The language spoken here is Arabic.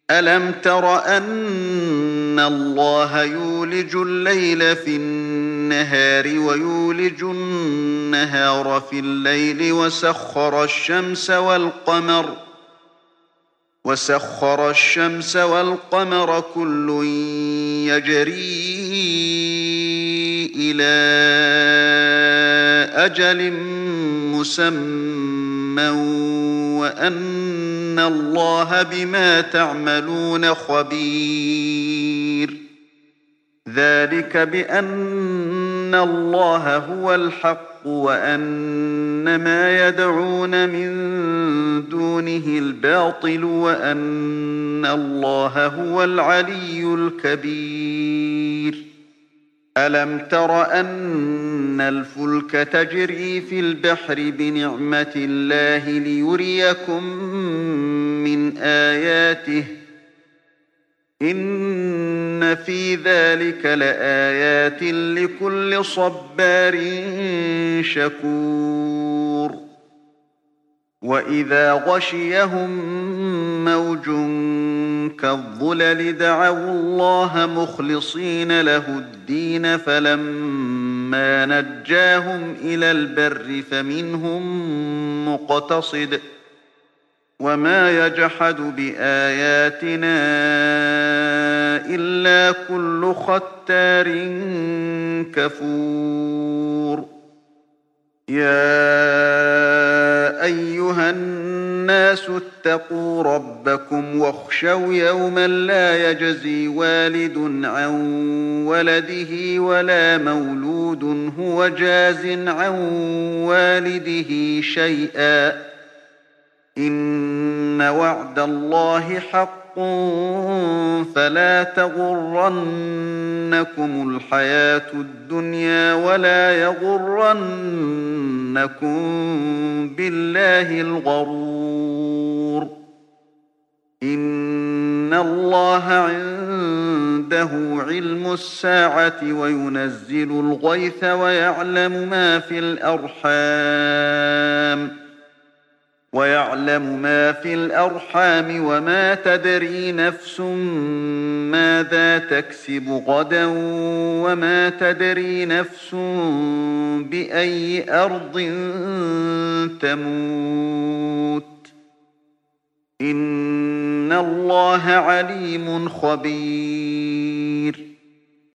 ألم تر أن الله يولج الليل في النهار ويولج النهار في الليل وسخر الشمس والقمر كل يجري إلى أجل مسمى وأن الله بما تعملون خبير ذلك بأن الله هو الحق وأن ما يدعون من دونه الباطل وأن الله هو العلي الكبير ألم تر أن الفلك تجري في البحر بنعمة الله ليريكم من آياته إن في ذلك لآيات لكل صبار شكور وإذا غشيهم موج كالظلل دعوا الله مخلصين له الدين فلما نجاهم إلى البر فمنهم مقتصد وما يجحد بآياتنا إلا كل ختار كفور يا أيها الناس اتقوا ربكم واخشوا يوما لا يجزي والد عن ولده ولا مولود هو جاز عن والده شيئا إن وعد الله حق فلا تغرنكم الحياة الدنيا ولا يغرنكم بالله الغرور إن الله عنده علم الساعة وينزل الغيث ويعلم ما في الأرحام وما تدري نفس ماذا تكسب غدا وما تدري نفس بأي أرض تموت إن الله عليم خبير